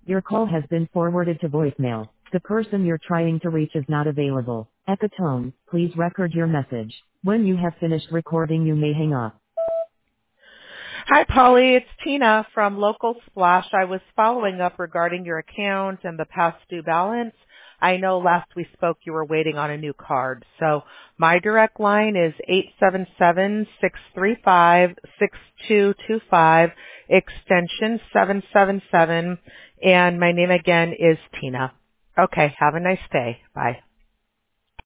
Your call has been forwarded to voicemail. The person you're trying to reach is not available. At the tone, please record your message. When you have finished recording, you may hang up. Hi, Polly. It's Tina from Local Splash. I was following up regarding your account and the past due balance. I know last we spoke you were waiting on a new card. So my direct line is 877-635-6225, extension 777, and my name again is Tina. Okay, have a nice day. Bye.